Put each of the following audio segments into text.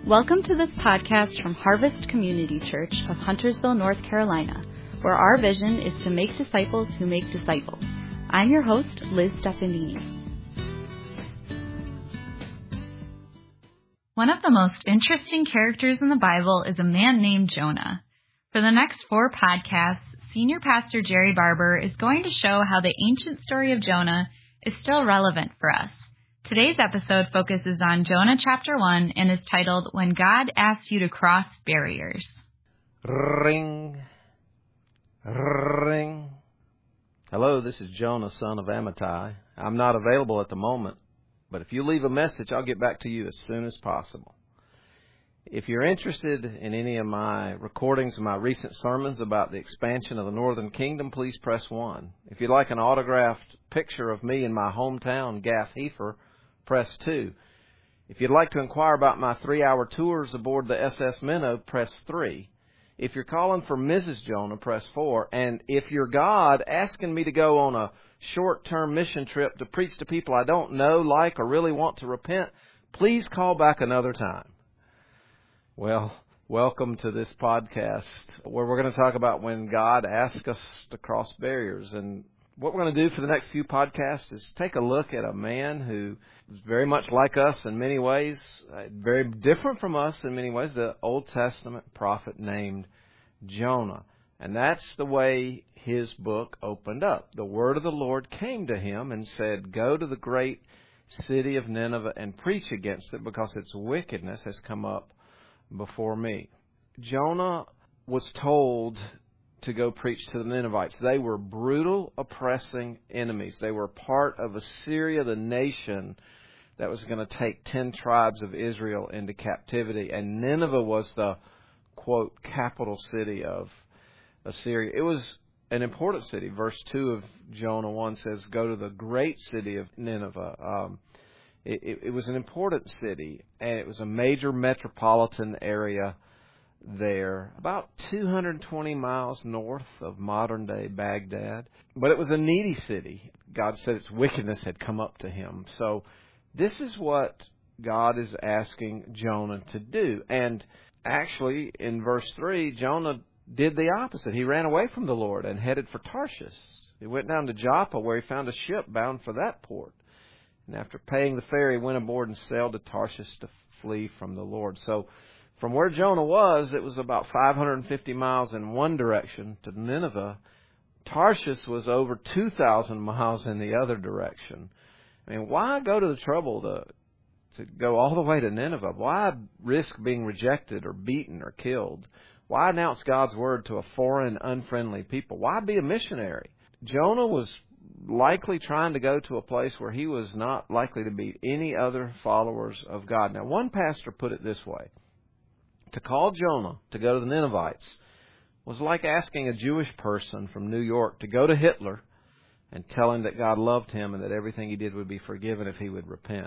Welcome to this podcast from Harvest Community Church of Huntersville, North Carolina, where our vision is to make disciples who make disciples. I'm your host, Liz Stefanini. One of the most interesting characters in the Bible is a man named Jonah. For the next 4 podcasts, Senior Pastor Jerry Barber is going to show how the ancient story of Jonah is still relevant for us. Today's episode focuses on Jonah chapter 1 and is titled, When God Asks You to Cross Barriers. Ring, ring. Hello, this is Jonah, son of Amittai. I'm not available at the moment, but if you leave a message, I'll get back to you as soon as possible. If you're interested in any of my recordings of my recent sermons about the expansion of the Northern Kingdom, please press 1. If you'd like an autographed picture of me in my hometown, Gath Hepher, press 2. If you'd like to inquire about my 3-hour tours aboard the SS Minnow, press 3. If you're calling for Mrs. Jonah, press 4. And if you're God asking me to go on a short-term mission trip to preach to people I don't know, like, or really want to repent, please call back another time. Well, welcome to this podcast where we're going to talk about when God asks us to cross barriers. And what we're going to do for the next few podcasts is take a look at a man who is very much like us in many ways, very different from us in many ways, the Old Testament prophet named Jonah. And that's the way his book opened up. The word of the Lord came to him and said, go to the great city of Nineveh and preach against it because its wickedness has come up before me. Jonah was told to go preach to the Ninevites. They were brutal, oppressing enemies. They were part of Assyria, the nation that was going to take 10 tribes of Israel into captivity. And Nineveh was the, quote, capital city of Assyria. It was an important city. Verse 2 of Jonah 1 says, go to the great city of Nineveh. It was an important city, and it was a major metropolitan area there, about 220 miles north of modern-day Baghdad. But it was a needy city. God said its wickedness had come up to him. So this is what God is asking Jonah to do. And actually, in verse 3, Jonah did the opposite. He ran away from the Lord and headed for Tarshish. He went down to Joppa, where he found a ship bound for that port. And after paying the fare, he went aboard and sailed to Tarshish to flee from the Lord. So from where Jonah was, it was about 550 miles in one direction to Nineveh. Tarshish was over 2,000 miles in the other direction. I mean, why go to the trouble to go all the way to Nineveh? Why risk being rejected or beaten or killed? Why announce God's word to a foreign, unfriendly people? Why be a missionary? Jonah was likely trying to go to a place where he was not likely to meet any other followers of God. Now, one pastor put it this way. To call Jonah to go to the Ninevites was like asking a Jewish person from New York to go to Hitler and tell him that God loved him and that everything he did would be forgiven if he would repent.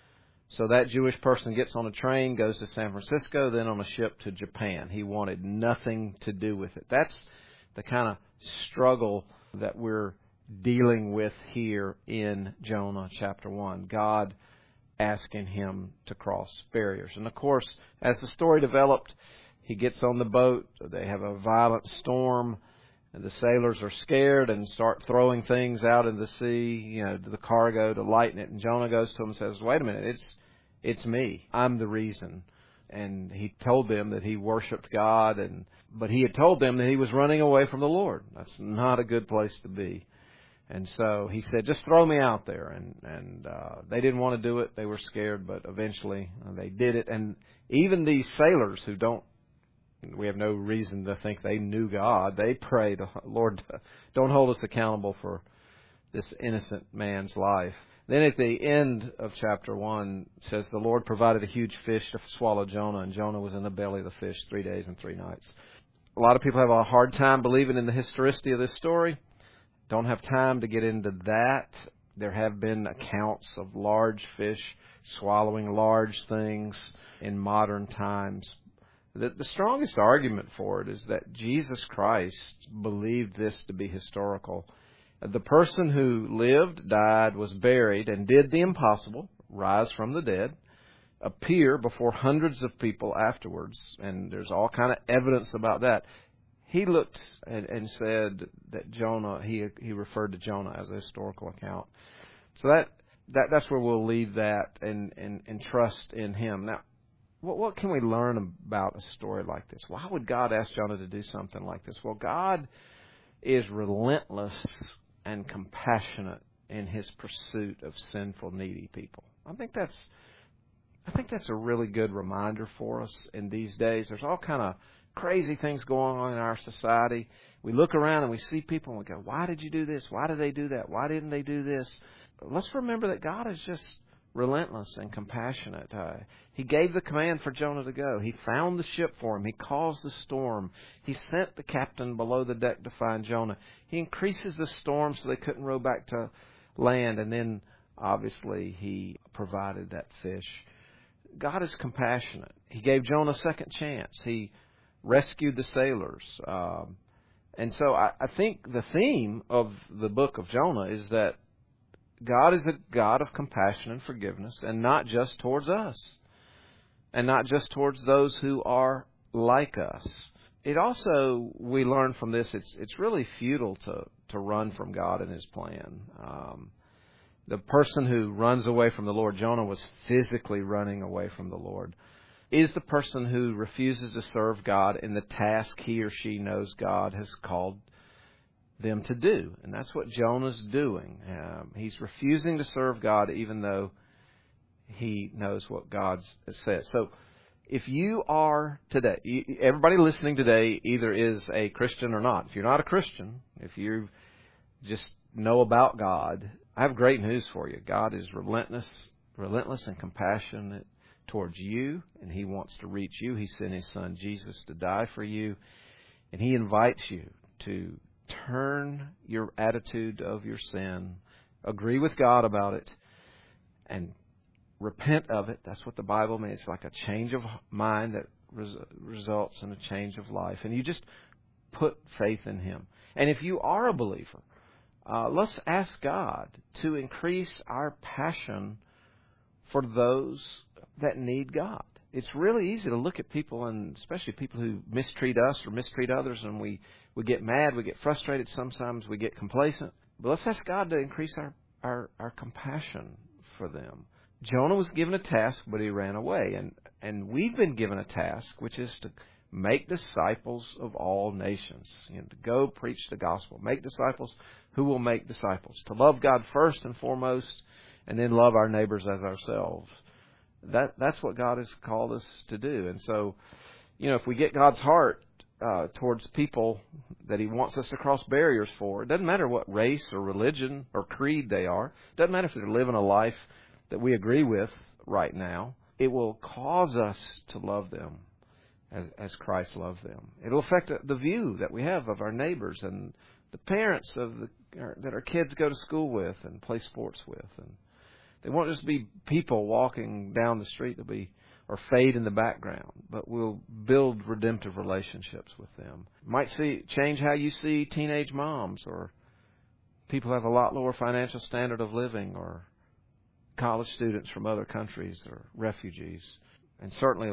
So that Jewish person gets on a train, goes to San Francisco, then on a ship to Japan. He wanted nothing to do with it. That's the kind of struggle that we're dealing with here in Jonah chapter 1. God asking him to cross barriers. And of course, as the story developed, he gets on the boat. They have a violent storm. And the sailors are scared and start throwing things out in the sea, to the cargo to lighten it. And Jonah goes to him and says, wait a minute, it's me. I'm the reason. And he told them that he worshiped God, but he had told them that he was running away from the Lord. That's not a good place to be. And so he said, just throw me out there. And they didn't want to do it. They were scared, but eventually they did it. And even these sailors we have no reason to think they knew God. They prayed, Lord, don't hold us accountable for this innocent man's life. Then at the end of chapter 1, it says, the Lord provided a huge fish to swallow Jonah, and Jonah was in the belly of the fish 3 days and 3 nights. A lot of people have a hard time believing in the historicity of this story. Don't have time to get into that. There have been accounts of large fish swallowing large things in modern times. The strongest argument for it is that Jesus Christ believed this to be historical. The person who lived, died, was buried, and did the impossible, rise from the dead, appear before hundreds of people afterwards, and there's all kind of evidence about that. He looked and said that Jonah, he referred to Jonah as a historical account. So that's where we'll leave that and trust in him. Now, what can we learn about a story like this? Why would God ask Jonah to do something like this? Well, God is relentless and compassionate in his pursuit of sinful, needy people. I think that's a really good reminder for us in these days. There's all kind of crazy things going on in our society. We look around and we see people and we go, why did you do this? Why did they do that? Why didn't they do this? Let's remember that God is just relentless and compassionate. He gave the command for Jonah to go. He found the ship for him. He caused the storm. He sent the captain below the deck to find Jonah. He increases the storm so they couldn't row back to land. And then, obviously, he provided that fish. God is compassionate. He gave Jonah a second chance. He rescued the sailors. And so I think the theme of the book of Jonah is that God is a God of compassion and forgiveness, and not just towards us, and not just towards those who are like us. It also, we learn from this, it's really futile to run from God and His plan. The person who runs away from the Lord, Jonah was physically running away from the Lord, is the person who refuses to serve God in the task he or she knows God has called them to do. And that's what Jonah's doing. He's refusing to serve God even though he knows what God says. So if you are today, everybody listening today either is a Christian or not. If you're not a Christian, if you just know about God, I have great news for you. God is relentless and compassionate towards you, and He wants to reach you. He sent His Son Jesus to die for you, and He invites you to turn your attitude of your sin, agree with God about it, and repent of it. That's what the Bible means. It's like a change of mind that results in a change of life. And you just put faith in Him. And if you are a believer, let's ask God to increase our passion for those that need God. It's really easy to look at people, and especially people who mistreat us or mistreat others, and we get mad, we get frustrated, sometimes we get complacent. But let's ask God to increase our compassion for them. Jonah was given a task, but he ran away. And we've been given a task, which is to make disciples of all nations. To go preach the gospel. Make disciples who will make disciples. To love God first and foremost, and then love our neighbors as ourselves. That's what God has called us to do. And so, if we get God's heart towards people that He wants us to cross barriers for, it doesn't matter what race or religion or creed they are. It doesn't matter if they're living a life that we agree with right now. It will cause us to love them as Christ loved them. It will affect the view that we have of our neighbors and the parents that our kids go to school with and play sports with. And they won't just be people walking down the street or fade in the background, but we'll build redemptive relationships with them. Might change how you see teenage moms or people who have a lot lower financial standard of living, or college students from other countries, or refugees. And certainly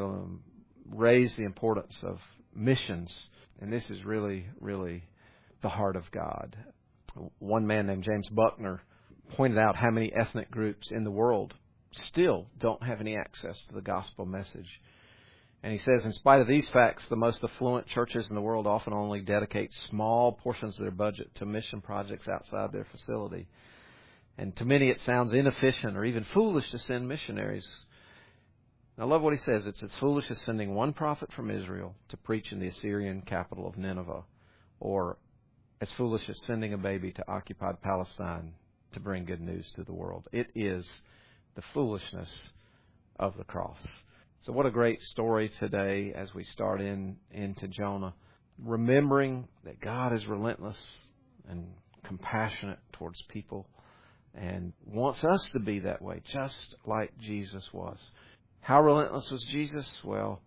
raise the importance of missions. And this is really, really the heart of God. One man named James Buckner pointed out how many ethnic groups in the world still don't have any access to the gospel message. And he says, in spite of these facts, the most affluent churches in the world often only dedicate small portions of their budget to mission projects outside their facility. And to many it sounds inefficient or even foolish to send missionaries. I love what he says. It's as foolish as sending one prophet from Israel to preach in the Assyrian capital of Nineveh, or as foolish as sending a baby to occupied Palestine to bring good news to the world. It is the foolishness of the cross. So what a great story today as we start into Jonah, remembering that God is relentless and compassionate towards people and wants us to be that way, just like Jesus was. How relentless was Jesus? Well,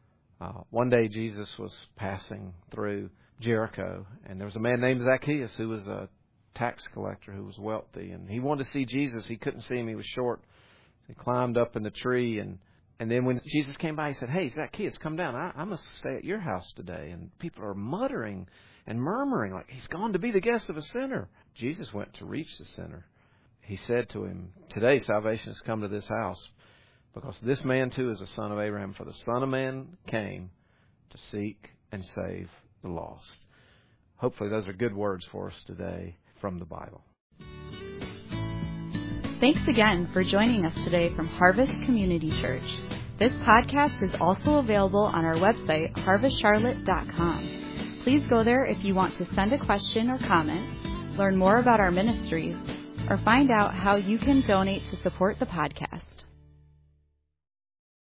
one day Jesus was passing through Jericho, and there was a man named Zacchaeus who was a tax collector who was wealthy, and he wanted to see Jesus. He couldn't see him. He was short. He climbed up in the tree, and And then when Jesus came by, he said, "Hey, Zacchaeus, come down. I must stay at your house today." And people are muttering and murmuring like, "He's gone to be the guest of a sinner." Jesus went to reach the sinner. He said to him, "Today salvation has come to this house, because this man too is a son of Abraham. For the Son of Man came to seek and save the lost." Hopefully those are good words for us today from the Bible. Thanks again for joining us today from Harvest Community Church. This podcast is also available on our website, harvestcharlotte.com. Please go there if you want to send a question or comment, learn more about our ministries, or find out how you can donate to support the podcast.